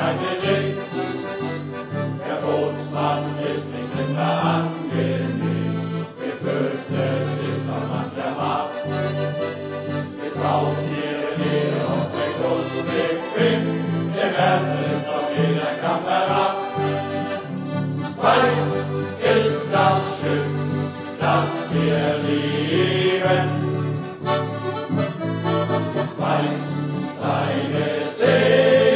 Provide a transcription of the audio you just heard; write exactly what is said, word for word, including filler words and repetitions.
keine Idee. Der Bootsmann ist nicht immer angenehm. Wir fürchten sich noch mancher Macht. Wir brauchen ihre Nähe auf der großen Weg. Der Wärter ist auf